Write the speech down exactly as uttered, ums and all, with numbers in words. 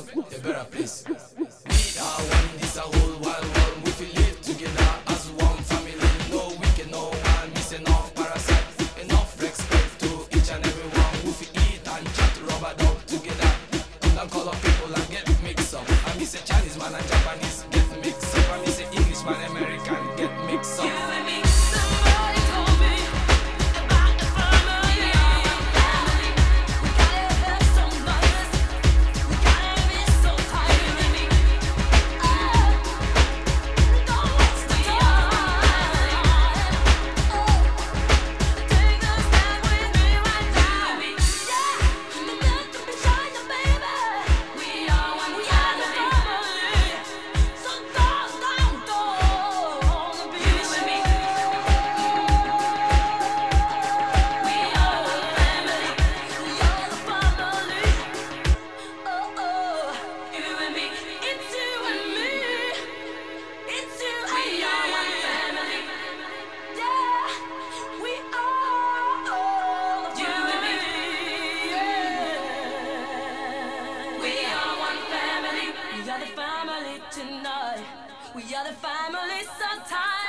us a better place. We are one in this a whole wide world. We feel live together as one family. No wicked, no one miss enough parasite. Enough respect to each and every one. We feel eat and chat rubber dog together. Don't call up people and get mixed up. I miss a Chinese man and Japanese get mixed up. I miss a English man and American get mixed up. You and me. Somebody told me about the family. We are one family. We gotta have some mothers. We gotta be so tight. You and me. Oh, don't waste the time. Oh, take a stand with me right now. You and me. Yeah, the best to be China, baby. We are one. We are the family. So don't, don't, don't be with me. We are the family. We are the family. Oh, oh, you and me. It's you and me. It's you and me. We are one family. Yeah, we are you and me. Yeah, we are one family. We are the family tonight. We are the family sometimes.